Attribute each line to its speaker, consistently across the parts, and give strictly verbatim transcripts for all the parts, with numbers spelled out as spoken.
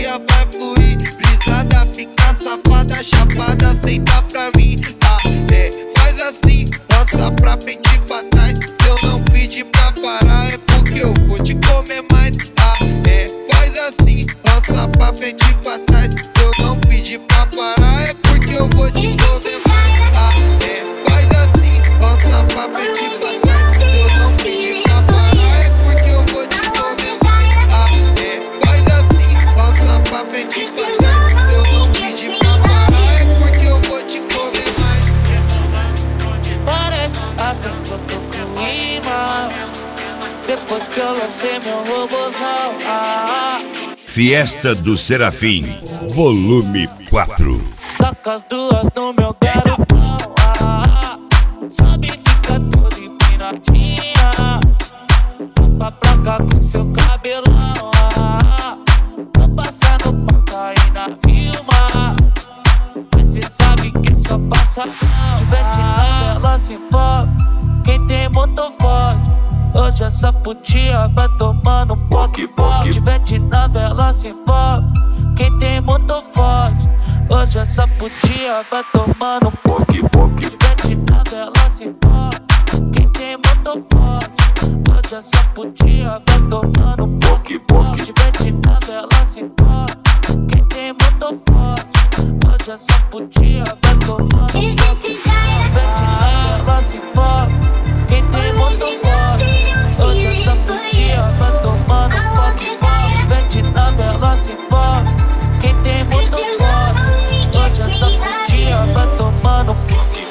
Speaker 1: dia vai fluir. Brisada, fica safada, chapada, senta pra mim. Ah, é, faz assim, passa pra frente e pra trás. Se eu não pedir pra parar é porque eu vou te comer mais. Ah, é, faz assim, passa pra frente e pra trás. Se eu não pedir pra parar é porque eu vou te comer mais. Ah, é, faz assim, passa pra frente e pra trás. Se eu não pedir pra parar é porque eu vou te comer mais. Ah, é, faz assim, passa pra frente e pra trás. Se eu não pedir pra parar é porque eu vou te comer mais.
Speaker 2: Parece até que eu tô com imã depois que eu lancei meu robôzão. Ah,
Speaker 3: Fiesta do Serafim, volume quatro.
Speaker 2: taca as duas no meu garotão. Ah, sobe e fica toda empinadinha. Tampa pra cá com seu cabelão. Ah, tô passando pra cair na Vilma, mas cê sabe que só passa mal. Tivete na vela se envolve, quem tem motor forte. Hoje essa putinha vai tomando um pouco forte. Tivete na vela se envolve, quem tem motor forte. Hoje essa putinha vai tomando um pouco forte. Tivete na vela se envolve, quem tem motor forte. Hoje essa putinha vai tomando um pouco forte. Tivete na vela se envolve, quem tem motor forte. Hoje essa putinha vai tomando um pouco forte. Tivete na vela se envolve, quem tem motor forte. Hoje essa putinha vai tomando um pouco forte. Vende na vela se envolve, quem tem motor forte. Hoje essa putinha vai tomando um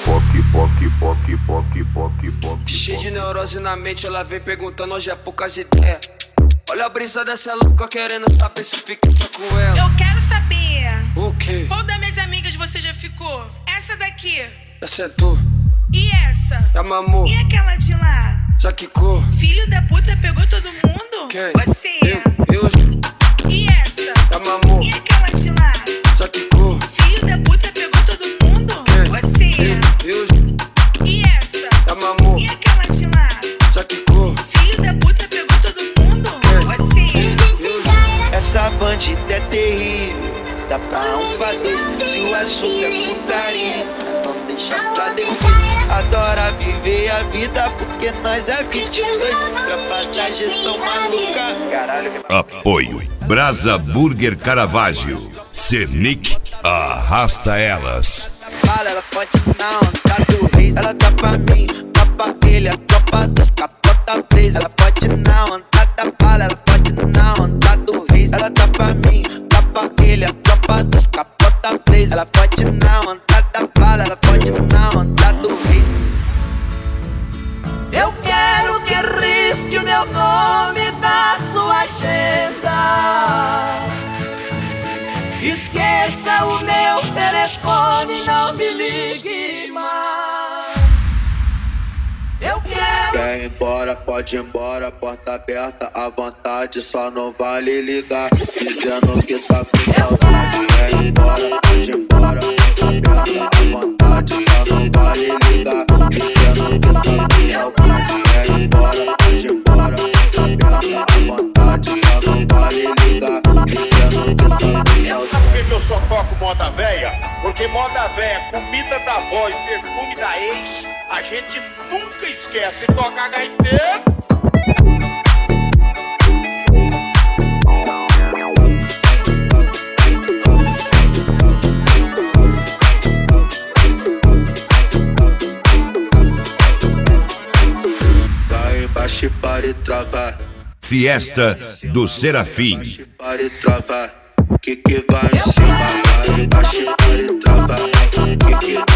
Speaker 2: pouco.
Speaker 4: Cheio de neurose na mente, ela vem perguntando, hoje é poucas ideias. Olha a brisa dessa louca querendo saber se fica só com ela.
Speaker 5: Eu quero saber.
Speaker 4: O quê?
Speaker 5: Qual das minhas amigas você já ficou? Essa daqui.
Speaker 4: Já sentou?
Speaker 5: E essa?
Speaker 4: Já mamou?
Speaker 5: E aquela de lá?
Speaker 4: Já quicou?
Speaker 5: Filho da puta pegou todo mundo?
Speaker 4: Quem?
Speaker 5: Você.
Speaker 4: Eu, eu.
Speaker 5: E essa?
Speaker 4: Já mamou?
Speaker 5: E aquela de lá?
Speaker 4: Já quicou?
Speaker 5: Filho da puta pegou todo mundo?
Speaker 4: Quem?
Speaker 5: Você.
Speaker 4: Eu, eu.
Speaker 5: E essa?
Speaker 4: Já mamou?
Speaker 5: E aquela de lá?
Speaker 4: Já quicou?
Speaker 5: Filho da puta pegou todo mundo?
Speaker 4: Quem?
Speaker 5: Você.
Speaker 4: Eu.
Speaker 6: Essa bandida é terrível, dá pra um pra dois. Se o assunto é putaria, não deixa pra depois. Adora viver a vida porque nós é vinte e dois. Tropa da gestão maluca. Caralho.
Speaker 3: Apoio Brasa Burger Caravaggio. Senic arrasta elas.
Speaker 6: Fala, ela pode não, tá do reis. Ela tá pra mim, tá pra ele. A tropa dos capota presa. Ela pode não, tá da bala. Ela pode não, tá do reis. Ela tá pra mim, tá pra ele. A tropa dos capota presa. Ela pode não, tá da bala. Ela pode não, tá do reis.
Speaker 2: Eu quero que risque o meu nome da sua agenda. Esqueça o meu telefone, não me ligue mais. Eu quero.
Speaker 1: Quer ir embora, pode ir embora, porta aberta à vontade, só não vale ligar, dizendo que tá com saudade. Quer ir embora, pode ir embora, porta aberta à vontade, só não vale ligar, dizendo que tá com saudade. Quer ir embora, pode ir embora, porta aberta à vontade, só não vale ligar, dizendo que tá com saudade.
Speaker 7: Sabe por que eu só toco moda véia? Porque moda véia, comida da avó e perfume da ex, a gente nunca esquece. Toca gaiteiro.
Speaker 1: Vai embaixo e para e travar.
Speaker 3: Fiesta do Serafim.
Speaker 1: Para e travar. Que que vai em cima? Vai embaixo e para e travar. Que que